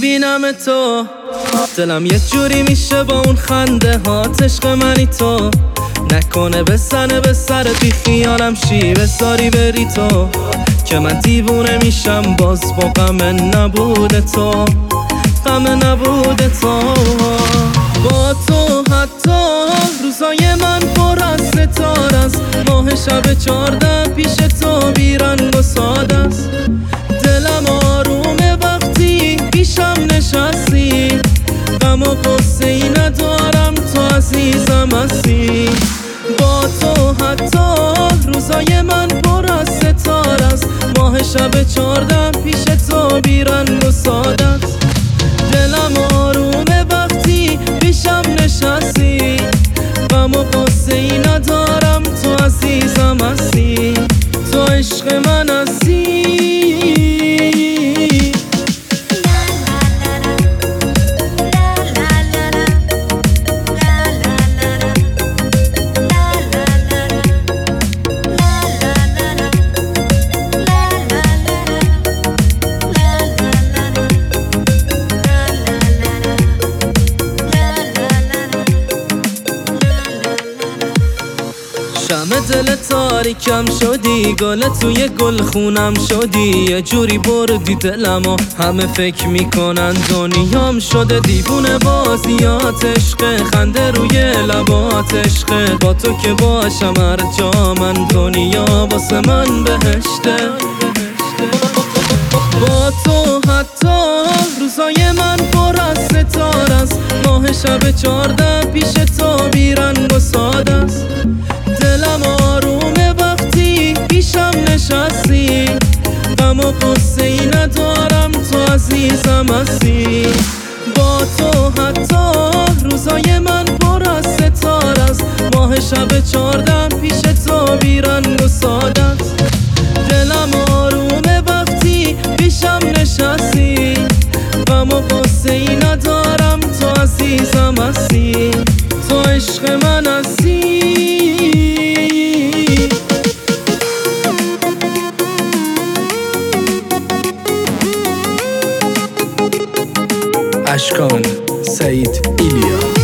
میبینم تو دلم یه جوری میشه با اون خنده هات. عشق منی تو نکنه بزنه به سرت بی خیالم شی بذاری بری تو که من دیوونه میشم باز با غم نبود تو، غم نبود تو. با تو حتی روزای من پر از ستاره است، ماه شب 14 پیش تو بیرنگ و ساده است. دلم آرومه وقتی پیشم نشستی، غم و غصه ای ندارم تو عزیزم هستی. با تو حتی روزای من پر از ستاره است، ماه شب 14 پیش تو بیرنگ و ساده است. دلم آرومه وقتی پیشم نشستی، غم و غصه ای ندارم تو عزیزم هستی، تو عشق من هستی. شمع دل تاریکم شدی، گل توی گل خونم شدی، یه جوری بردی دلمو همه فکر میکنن دنیام شده دیوونه بازیات. عشق خنده روی لبات عشق، با تو که باشم هر جا من دنیا واسه من بهشته. با تو حتی روزای من پر از ستاره است، ماه شب 14 پیش تو بیرنگ و ساده است. دلم آرومه وقتی پیشم نشستی، غم و غصه ای ندارم تو عزیزم هستی. با تو حتی روزای من پر از ستاره است، ماه شب 14 پیش تو بیرنگ و ساده است. دلم آرومه وقتی پیشم نشستی، غم و غصه ای ندارم تو عزیزم هستی، تو عشق من هستی. اشکان سعید ایلیا